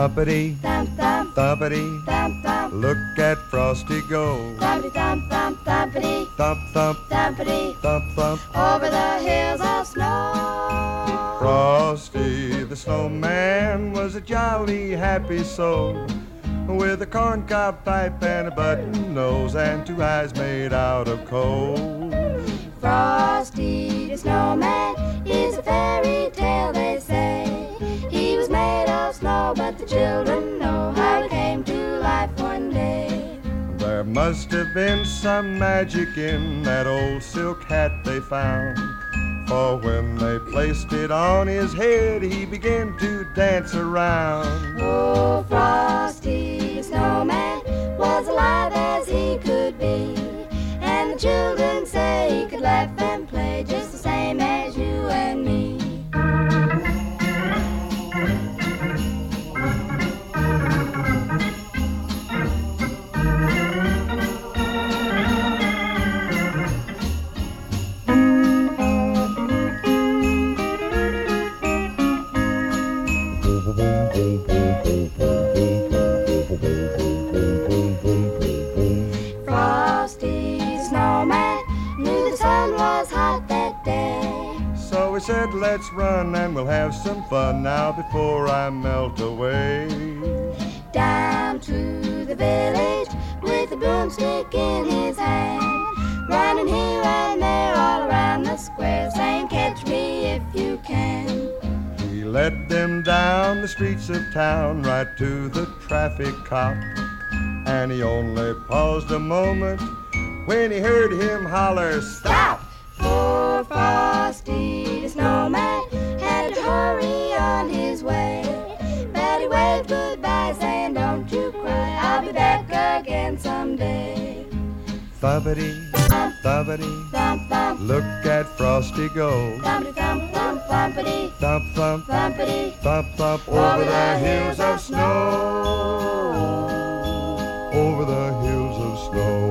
Thumpity, thump, thump, thumpity, thump, thump, look at Frosty go. thumpity, thump, thump, thumpity, Thump, thump, thumpity, thump, thump. over the hills of snow. Frosty the snowman was a jolly happy soul, with a corncob pipe and a button nose and two eyes made out of coal. Frosty the snowman is a fairy tale, they say. He was made of snow, but the children know how he came to life one day. There must have been some magic in that old silk hat they found, for when they placed it on his head, he began to dance around. Oh, Frosty the snowman was alive as he could be, and the children say he could laugh and play just the same as you and me. Frosty the snowman knew the sun was hot that day. So we said, let's run and we'll have some fun now before I melt away. Down to the village with a broomstick in his hand, running here and there all around the square, saying, catch me if you can. He led them down the streets of town right to the traffic cop, and he only paused a moment when he heard him holler, stop! Poor Frosty the snowman had to hurry on his way, but he waved goodbye saying, don't you cry, I'll be back again someday. Thumpity, thumpity, Thump, thump, look at Frosty go. thumpity, thump, thump, thumpity, Thump, thump, thumpity, thump, thump, over the hills of snow. Over the hills of snow.